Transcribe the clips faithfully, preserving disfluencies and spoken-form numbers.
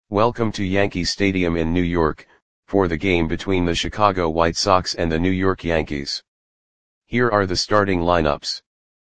Welcome to Yankee Stadium in New York, for the game between the Chicago White Sox and the New York Yankees. Here are the starting lineups.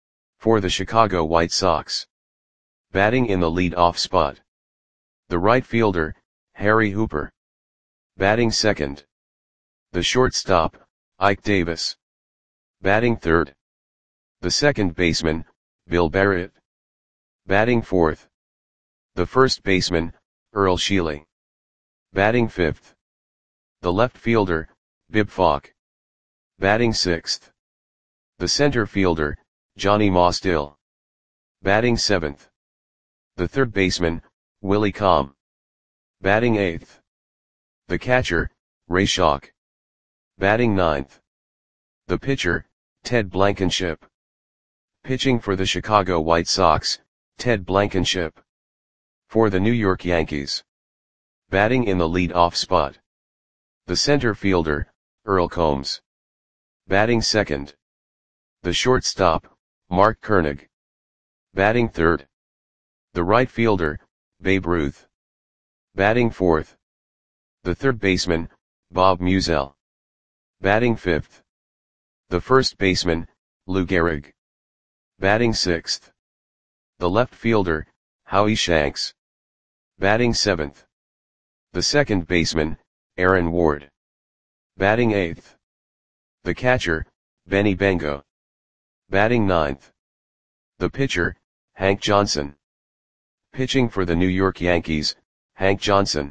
For the Chicago White Sox. Batting in the lead-off spot. The right fielder, Harry Hooper. Batting second. The shortstop, Ike Davis. Batting third. The second baseman, Bill Barrett. Batting fourth. The first baseman, Earl Sheely. Batting fifth. The left fielder, Bib Falk. Batting sixth. The center fielder, Johnny Mostill. Batting seventh. The third baseman, Willie Comm. Batting eighth. The catcher, Ray Schalk. Batting ninth. The pitcher, Ted Blankenship. Pitching for the Chicago White Sox, Ted Blankenship. For the New York Yankees. Batting in the lead-off spot. The center fielder, Earl Combs. Batting second. The shortstop, Mark Koenig. Batting third. The right fielder, Babe Ruth. Batting fourth. The third baseman, Bob Meusel. Batting fifth. The first baseman, Lou Gehrig. Batting sixth. The left fielder, Howie Shanks. Batting seventh. The second baseman, Aaron Ward. Batting eighth. The catcher, Benny Bengo. Batting ninth. The pitcher, Hank Johnson. Pitching for the New York Yankees, Hank Johnson.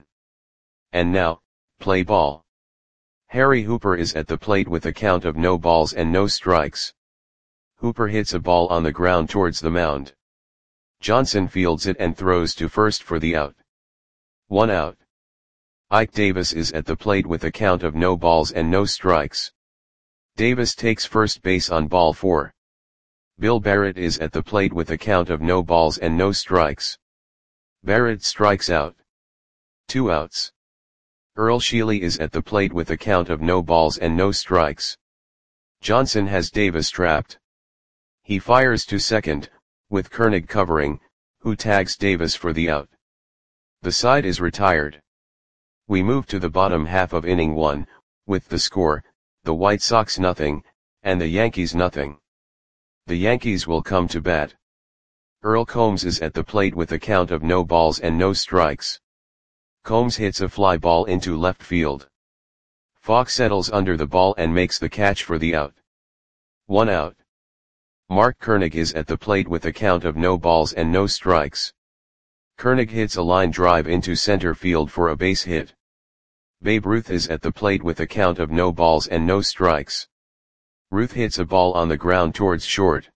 And now, play ball. Harry Hooper is at the plate with a count of no balls and no strikes. Hooper hits a ball on the ground towards the mound. Johnson fields it and throws to first for the out. One out. Ike Davis is at the plate with a count of no balls and no strikes. Davis takes first base on ball four. Bill Barrett is at the plate with a count of no balls and no strikes. Barrett strikes out. Two outs. Earl Sheely is at the plate with a count of no balls and no strikes. Johnson has Davis trapped. He fires to second, with Koenig covering, who tags Davis for the out. The side is retired. We move to the bottom half of inning one, with the score, the White Sox nothing, and the Yankees nothing. The Yankees will come to bat. Earl Combs is at the plate with a count of no balls and no strikes. Combs hits a fly ball into left field. Falk settles under the ball and makes the catch for the out. One out. Mark Koenig is at the plate with a count of no balls and no strikes. Koenig hits a line drive into center field for a base hit. Babe Ruth is at the plate with a count of no balls and no strikes. Ruth hits a ball on the ground towards short.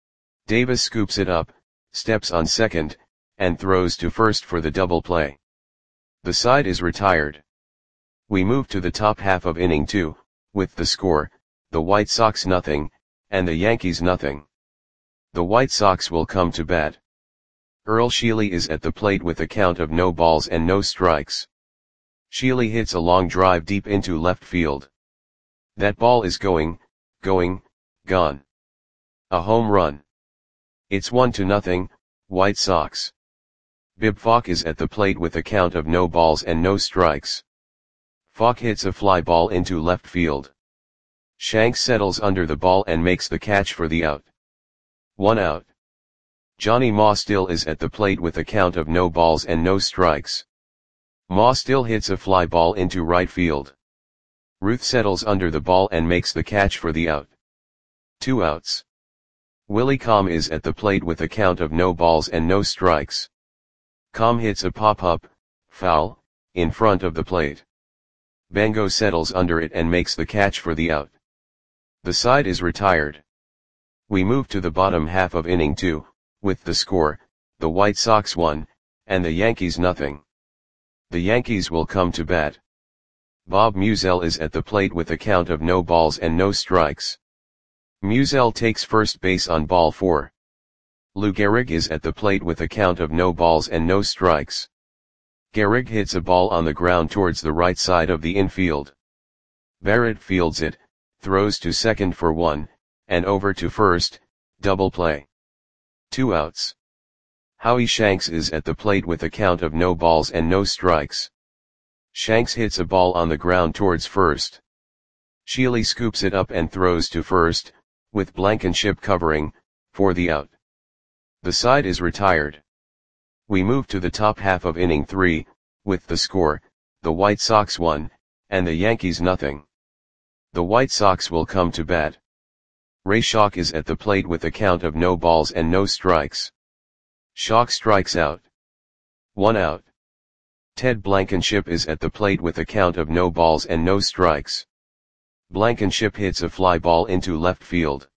Davis scoops it up, steps on second, and throws to first for the double play. The side is retired. We move to the top half of inning two, with the score, the White Sox nothing, and the Yankees nothing. The White Sox will come to bat. Earl Sheely is at the plate with a count of no balls and no strikes. Sheely hits a long drive deep into left field. That ball is going, going, gone. A home run. It's one to nothing, White Sox. Bib Falk is at the plate with a count of no balls and no strikes. Falk hits a fly ball into left field. Shanks settles under the ball and makes the catch for the out. One out. Johnny Mostill is at the plate with a count of no balls and no strikes. Mostill hits a fly ball into right field. Ruth settles under the ball and makes the catch for the out. Two outs. Willie Comm is at the plate with a count of no balls and no strikes. Comm hits a pop-up, foul, in front of the plate. Bengo settles under it and makes the catch for the out. The side is retired. We move to the bottom half of inning two, with the score, the White Sox one, and the Yankees nothing. The Yankees will come to bat. Bob Meusel is at the plate with a count of no balls and no strikes. Meusel takes first base on ball four. Lou Gehrig is at the plate with a count of no balls and no strikes. Gehrig hits a ball on the ground towards the right side of the infield. Barrett fields it, throws to second for one, and over to first, double play. Two outs. Howie Shanks is at the plate with a count of no balls and no strikes. Shanks hits a ball on the ground towards first. Sheely scoops it up and throws to first, with Blankenship covering, for the out. The side is retired. We move to the top half of inning three, with the score, the White Sox one, and the Yankees nothing. The White Sox will come to bat. Ray Schalk is at the plate with a count of no balls and no strikes. Schalk strikes out. One out. Ted Blankenship is at the plate with a count of no balls and no strikes. Blankenship hits a fly ball into left field.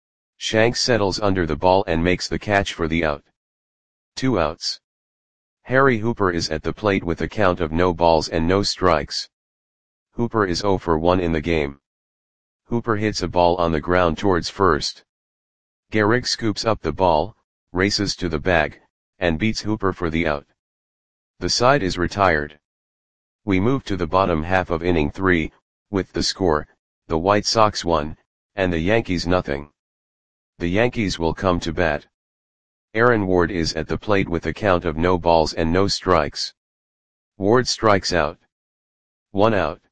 Shanks settles under the ball and makes the catch for the out. Two outs. Harry Hooper is at the plate with a count of no balls and no strikes. Hooper is oh for one in the game. Hooper hits a ball on the ground towards first. Gehrig scoops up the ball, races to the bag, and beats Hooper for the out. The side is retired. We move to the bottom half of inning three, with the score, the White Sox one, and the Yankees nothing. The Yankees will come to bat. Aaron Ward is at the plate with a count of no balls and no strikes. Ward strikes out. One out.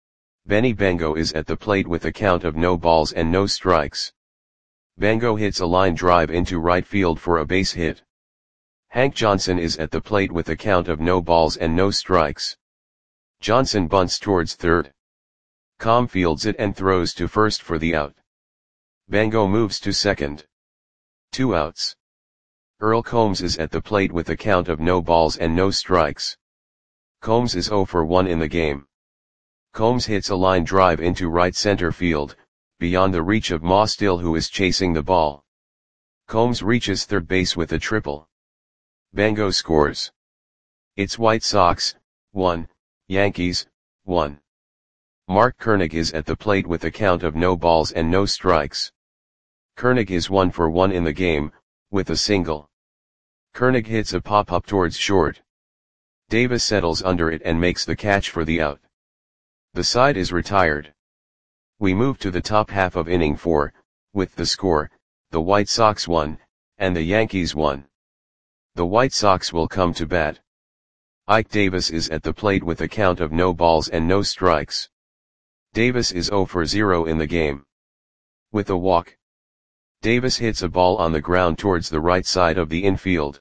Benny Bengo is at the plate with a count of no balls and no strikes. Bengo hits a line drive into right field for a base hit. Hank Johnson is at the plate with a count of no balls and no strikes. Johnson bunts towards third. Com fields it and throws to first for the out. Bengo moves to second. Two outs. Earl Combs is at the plate with a count of no balls and no strikes. Combs is oh for one in the game. Combs hits a line drive into right center field, beyond the reach of Ma Still, who is chasing the ball. Combs reaches third base with a triple. Bengo scores. It's White Sox, one, Yankees, one. Mark Koenig is at the plate with a count of no balls and no strikes. Koenig is one for one in the game, with a single. Koenig hits a pop-up towards short. Davis settles under it and makes the catch for the out. The side is retired. We move to the top half of inning four, with the score, the White Sox one, and the Yankees one. The White Sox will come to bat. Ike Davis is at the plate with a count of no balls and no strikes. Davis is oh for zero in the game. With a walk. Davis hits a ball on the ground towards the right side of the infield.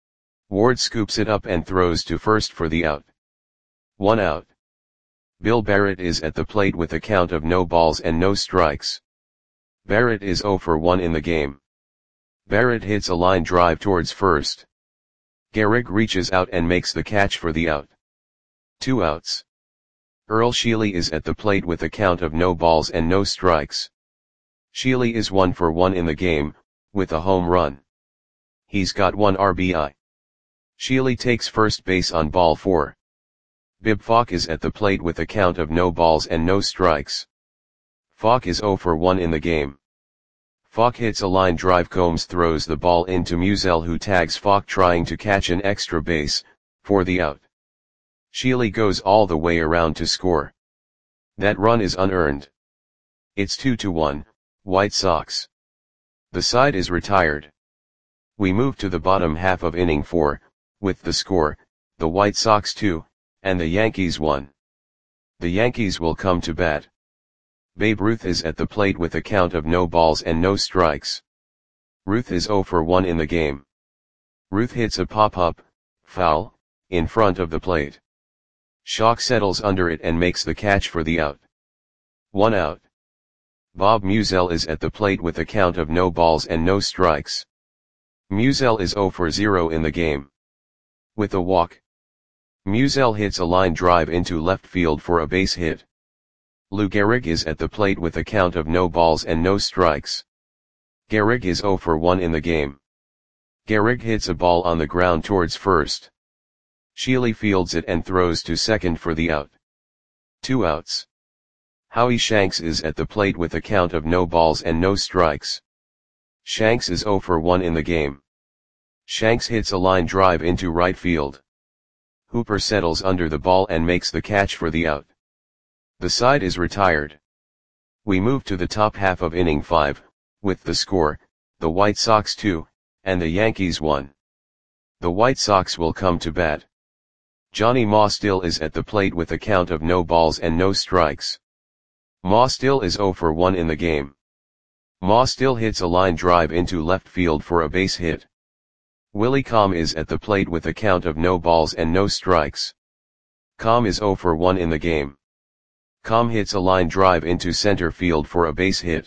Ward scoops it up and throws to first for the out. One out. Bill Barrett is at the plate with a count of no balls and no strikes. Barrett is oh for one in the game. Barrett hits a line drive towards first. Gehrig reaches out and makes the catch for the out. Two outs. Earl Sheely is at the plate with a count of no balls and no strikes. Sheely is one for one in the game, with a home run. He's got one R B I. Sheely takes first base on ball four. Bib Falk is at the plate with a count of no balls and no strikes. Falk is oh for one in the game. Falk hits a line drive. Combs throws the ball into Musial, who tags Falk trying to catch an extra base, for the out. Sheely goes all the way around to score. That run is unearned. It's two to one, White Sox. The side is retired. We move to the bottom half of inning four, with the score, the White Sox two, and the Yankees one. The Yankees will come to bat. Babe Ruth is at the plate with a count of no balls and no strikes. Ruth is oh for one in the game. Ruth hits a pop-up, foul, in front of the plate. Schalk settles under it and makes the catch for the out. One out. Bob Musial is at the plate with a count of no balls and no strikes. Musial is oh for zero in the game. With a walk. Musial hits a line drive into left field for a base hit. Lou Gehrig is at the plate with a count of no balls and no strikes. Gehrig is oh for one in the game. Gehrig hits a ball on the ground towards first. Sheely fields it and throws to second for the out. Two outs. Howie Shanks is at the plate with a count of no balls and no strikes. Shanks is oh for one in the game. Shanks hits a line drive into right field. Hooper settles under the ball and makes the catch for the out. The side is retired. We move to the top half of inning five, with the score, the White Sox two, and the Yankees one. The White Sox will come to bat. Johnny Maw still is at the plate with a count of no balls and no strikes. Maw still is oh for one in the game. Maw still hits a line drive into left field for a base hit. Willie Comm is at the plate with a count of no balls and no strikes. Comm is oh for one in the game. Comm hits a line drive into center field for a base hit.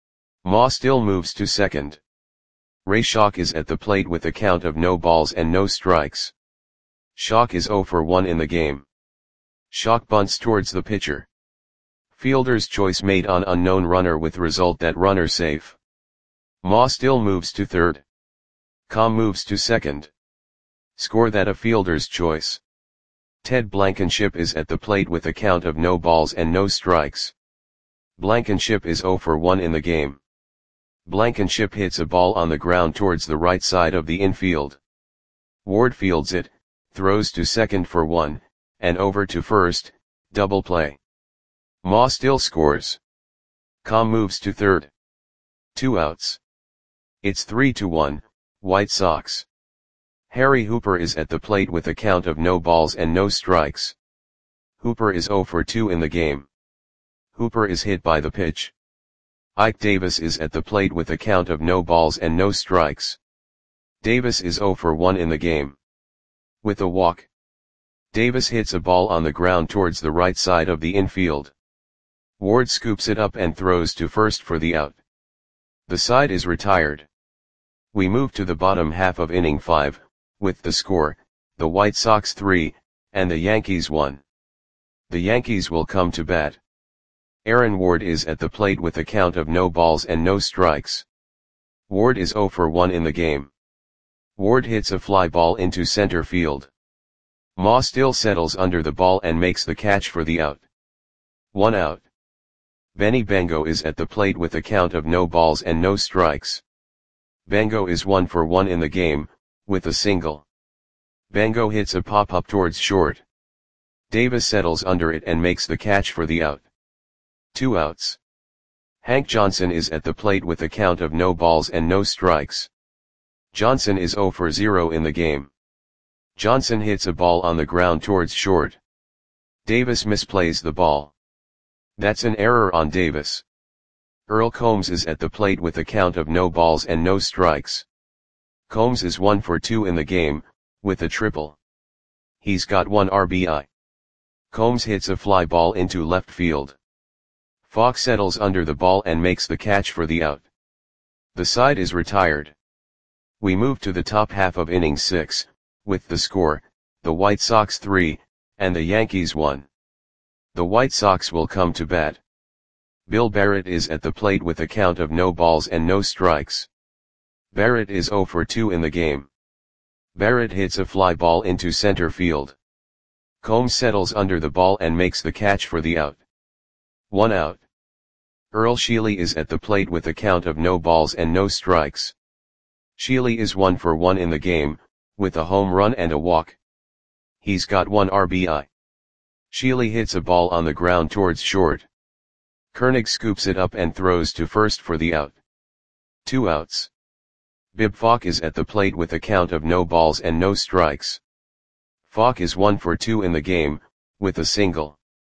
Maw still moves to second. Ray Schalk is at the plate with a count of no balls and no strikes. Schalk is oh for one in the game. Schalk bunts towards the pitcher. Fielder's choice made on unknown runner with result that runner safe. Maw still moves to third. Comm moves to second. Score that a fielder's choice. Ted Blankenship is at the plate with a count of no balls and no strikes. Blankenship is oh for one in the game. Blankenship hits a ball on the ground towards the right side of the infield. Ward fields it, throws to second for one, and over to first, double play. Maw still scores. Comm moves to third. Two outs. It's three to one, White Sox. Harry Hooper is at the plate with a count of no balls and no strikes. Hooper is oh for two in the game. Hooper is hit by the pitch. Ike Davis is at the plate with a count of no balls and no strikes. Davis is oh for one in the game. With a walk. Davis hits a ball on the ground towards the right side of the infield. Ward scoops it up and throws to first for the out. The side is retired. We move to the bottom half of inning five, with the score, the White Sox three, and the Yankees one. The Yankees will come to bat. Aaron Ward is at the plate with a count of no balls and no strikes. Ward is oh for one in the game. Ward hits a fly ball into center field. Maw still settles under the ball and makes the catch for the out. One out. Benny Bengo is at the plate with a count of no balls and no strikes. Bengo is one for one in the game, with a single. Bengo hits a pop-up towards short. Davis settles under it and makes the catch for the out. Two outs. Hank Johnson is at the plate with a count of no balls and no strikes. Johnson is oh for zero in the game. Johnson hits a ball on the ground towards short. Davis misplays the ball. That's an error on Davis. Earl Combs is at the plate with a count of no balls and no strikes. Combs is one for two in the game, with a triple. He's got one R B I. Combs hits a fly ball into left field. Fox settles under the ball and makes the catch for the out. The side is retired. We move to the top half of inning six, with the score, the White Sox three, and the Yankees one. The White Sox will come to bat. Bill Barrett is at the plate with a count of no balls and no strikes. Barrett is oh for two in the game. Barrett hits a fly ball into center field. Combs settles under the ball and makes the catch for the out. One out. Earl Sheely is at the plate with a count of no balls and no strikes. Sheely is one for one in the game, with a home run and a walk. He's got one R B I. Sheely hits a ball on the ground towards short. Koenig scoops it up and throws to first for the out. Two outs. Bib Falk is at the plate with a count of no balls and no strikes. Falk is one for two in the game, with a single.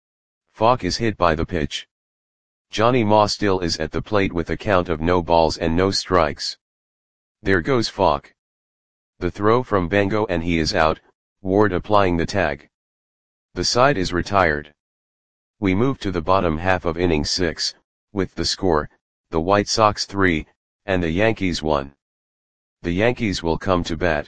Falk is hit by the pitch. Johnny Maw still is at the plate with a count of no balls and no strikes. There goes Falk. The throw from Bengo and he is out, Ward applying the tag. The side is retired. We move to the bottom half of inning six, with the score, the White Sox three, and the Yankees one. The Yankees will come to bat.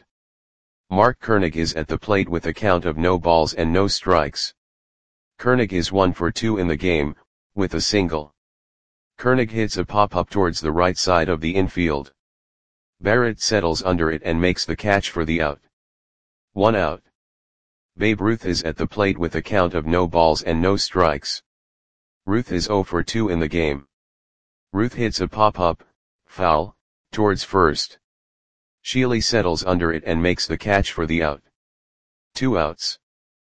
Mark Koenig is at the plate with a count of no balls and no strikes. Koenig is one for two in the game, with a single. Koenig hits a pop-up towards the right side of the infield. Barrett settles under it and makes the catch for the out. One out. Babe Ruth is at the plate with a count of no balls and no strikes. Ruth is oh for two in the game. Ruth hits a pop-up, foul, towards first. Sheely settles under it and makes the catch for the out. Two outs.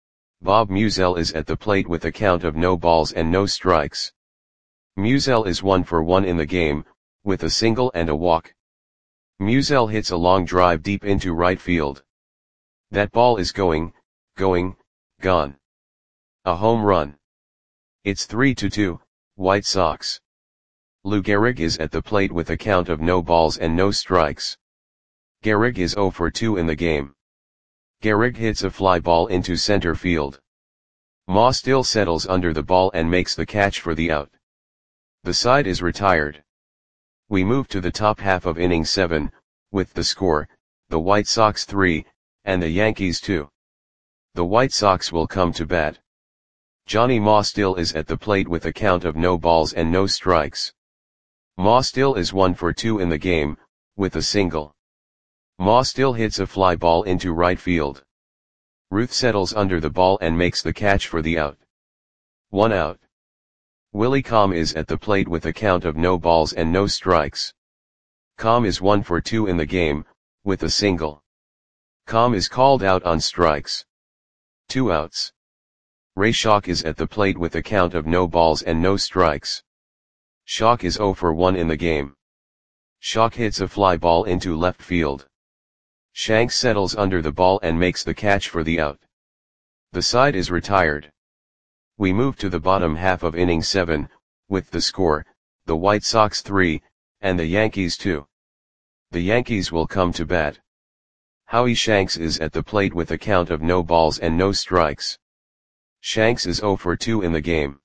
Bob Musial is at the plate with a count of no balls and no strikes. Musial is one for one in the game, with a single and a walk. Musial hits a long drive deep into right field. That ball is going, going, gone. A home run. It's three to two, White Sox. Lou Gehrig is at the plate with a count of no balls and no strikes. Gehrig is zero for two in the game. Gehrig hits a fly ball into center field. Ma still settles under the ball and makes the catch for the out. The side is retired. We move to the top half of inning seven, with the score, the White Sox three, and the Yankees two. The White Sox will come to bat. Johnny Ma still is at the plate with a count of no balls and no strikes. Ma still is one for two in the game, with a single. Ma still hits a fly ball into right field. Ruth settles under the ball and makes the catch for the out. One out. Willie Com is at the plate with a count of no balls and no strikes. Com is one for two in the game, with a single. Com is called out on strikes. Two outs. Ray Schock is at the plate with a count of no balls and no strikes. Schock is zero for one in the game. Schock hits a fly ball into left field. Shanks settles under the ball and makes the catch for the out. The side is retired. We move to the bottom half of inning seven, with the score, the White Sox three, and the Yankees two. The Yankees will come to bat. Howie Shanks is at the plate with a count of no balls and no strikes. Shanks is zero for two in the game.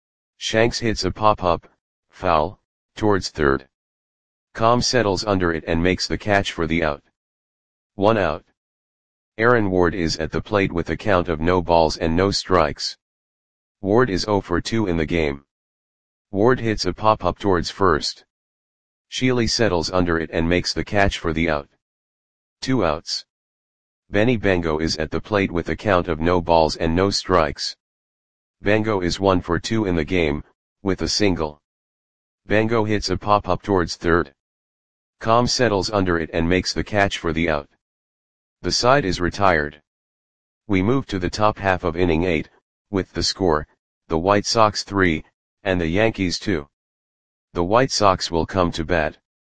Shanks hits a pop-up, foul, towards third. Com settles under it and makes the catch for the out. One out. Aaron Ward is at the plate with a count of no balls and no strikes. Ward is zero for two in the game. Ward hits a pop-up towards first. Sheely settles under it and makes the catch for the out. Two outs. Benny Bengo is at the plate with a count of no balls and no strikes. Bengo is one for two in the game, with a single. Bengo hits a pop-up towards third. Com settles under it and makes the catch for the out. The side is retired. We move to the top half of inning eight, with the score, the White Sox three, and the Yankees two. The White Sox will come to bat.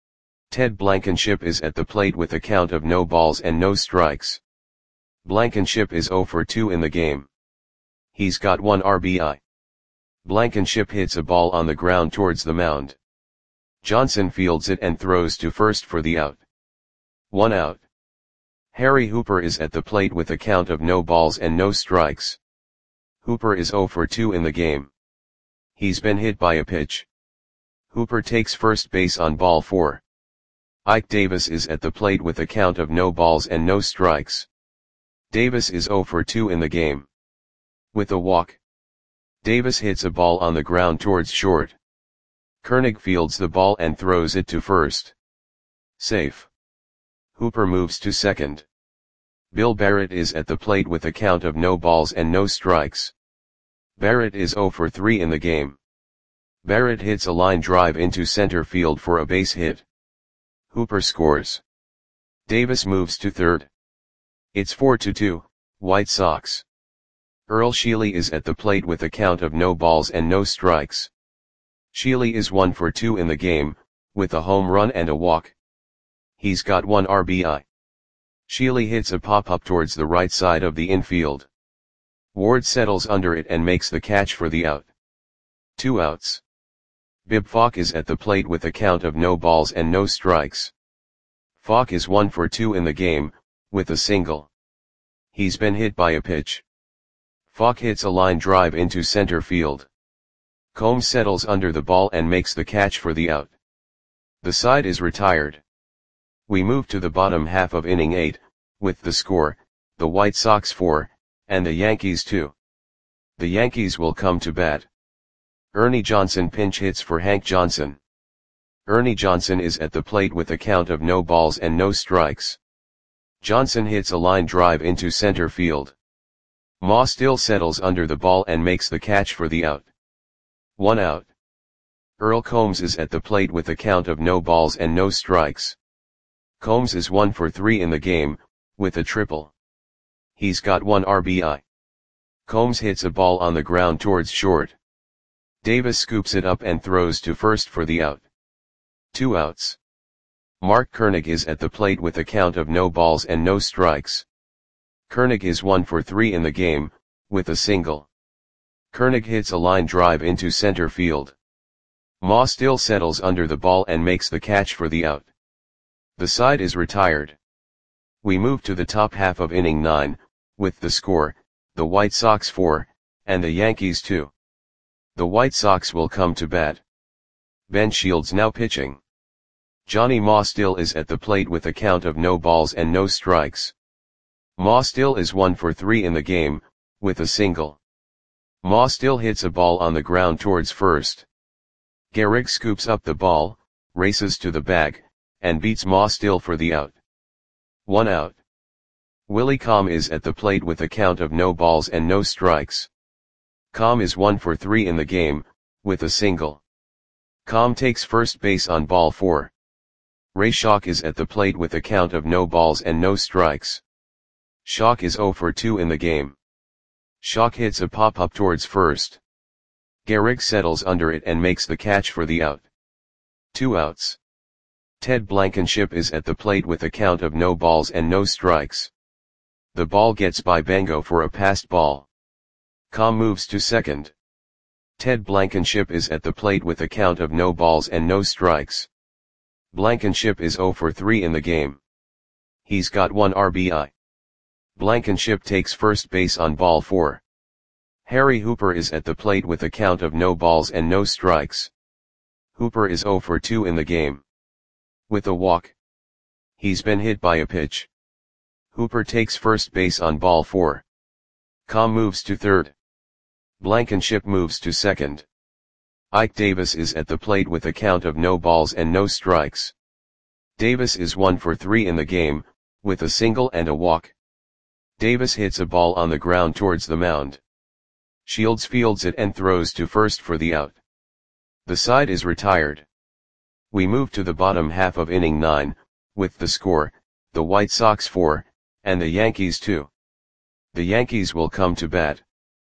Ted Blankenship is at the plate with a count of no balls and no strikes. Blankenship is zero for two in the game. He's got one R B I. Blankenship hits a ball on the ground towards the mound. Johnson fields it and throws to first for the out. One out. Harry Hooper is at the plate with a count of no balls and no strikes. Hooper is zero for two in the game. He's been hit by a pitch. Hooper takes first base on ball four. Ike Davis is at the plate with a count of no balls and no strikes. Davis is zero for two in the game. With a walk. Davis hits a ball on the ground towards short. Koenig fields the ball and throws it to first. Safe. Hooper moves to second. Bill Barrett is at the plate with a count of no balls and no strikes. Barrett is zero for three in the game. Barrett hits a line drive into center field for a base hit. Hooper scores. Davis moves to third. It's four to two, White Sox. Earl Sheely is at the plate with a count of no balls and no strikes. Sheely is one for two in the game, with a home run and a walk. He's got one R B I. Sheely hits a pop-up towards the right side of the infield. Ward settles under it and makes the catch for the out. Two outs. Bib Falk is at the plate with a count of no balls and no strikes. Falk is one for two in the game, with a single. He's been hit by a pitch. Falk hits a line drive into center field. Combs settles under the ball and makes the catch for the out. The side is retired. We move to the bottom half of inning eight, with the score, the White Sox four, and the Yankees two. The Yankees will come to bat. Ernie Johnson pinch hits for Hank Johnson. Ernie Johnson is at the plate with a count of no balls and no strikes. Johnson hits a line drive into center field. Ma still settles under the ball and makes the catch for the out. One out. Earl Combs is at the plate with a count of no balls and no strikes. Combs is one for three in the game, with a triple. He's got one R B I. Combs hits a ball on the ground towards short. Davis scoops it up and throws to first for the out. Two outs. Mark Koenig is at the plate with a count of no balls and no strikes. Koenig is one for three in the game, with a single. Koenig hits a line drive into center field. Ma still settles under the ball and makes the catch for the out. The side is retired. We move to the top half of inning nine, with the score, the White Sox four, and the Yankees two. The White Sox will come to bat. Ben Shields now pitching. Johnny Ma still is at the plate with a count of no balls and no strikes. Ma still is one for three in the game, with a single. Ma still hits a ball on the ground towards first. Gehrig scoops up the ball, races to the bag, and beats Ma still for the out. One out. Willie Com is at the plate with a count of no balls and no strikes. Com is one for three in the game, with a single. Com takes first base on ball four. Ray Schock is at the plate with a count of no balls and no strikes. Schock is zero for two in the game. Schock hits a pop-up towards first. Gehrig settles under it and makes the catch for the out. Two outs. Ted Blankenship is at the plate with a count of no balls and no strikes. The ball gets by Bengo for a passed ball. Com moves to second. Ted Blankenship is at the plate with a count of no balls and no strikes. Blankenship is zero for three in the game. He's got one R B I. Blankenship takes first base on ball four. Harry Hooper is at the plate with a count of no balls and no strikes. Hooper is zero for two in the game. With a walk. He's been hit by a pitch. Hooper takes first base on ball four. Com moves to third. Blankenship moves to second. Ike Davis is at the plate with a count of no balls and no strikes. Davis is one for three in the game, with a single and a walk. Davis hits a ball on the ground towards the mound. Shields fields it and throws to first for the out. The side is retired. We move to the bottom half of inning nine, with the score, the White Sox four, and the Yankees two. The Yankees will come to bat.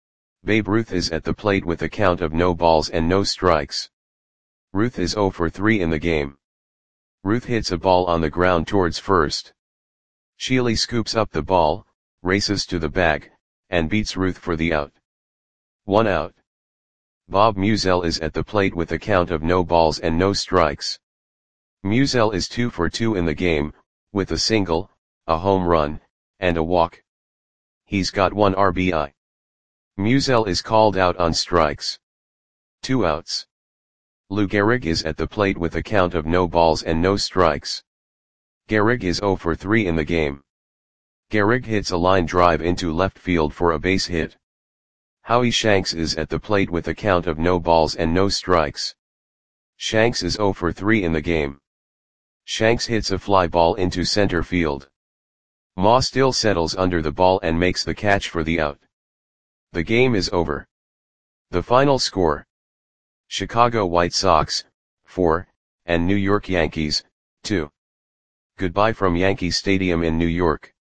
Babe Ruth is at the plate with a count of no balls and no strikes. Ruth is zero for three in the game. Ruth hits a ball on the ground towards first. Shealy scoops up the ball, races to the bag, and beats Ruth for the out. One out. Bob Musial is at the plate with a count of no balls and no strikes. Musial is two for two in the game, with a single, a home run, and a walk. He's got one R B I. Musial is called out on strikes. Two outs. Lou Gehrig is at the plate with a count of no balls and no strikes. Gehrig is zero for three in the game. Gehrig hits a line drive into left field for a base hit. Howie Shanks is at the plate with a count of no balls and no strikes. Shanks is zero for three in the game. Shanks hits a fly ball into center field. Ma still settles under the ball and makes the catch for the out. The game is over. The final score. Chicago White Sox, four, and New York Yankees, two. Goodbye from Yankee Stadium in New York.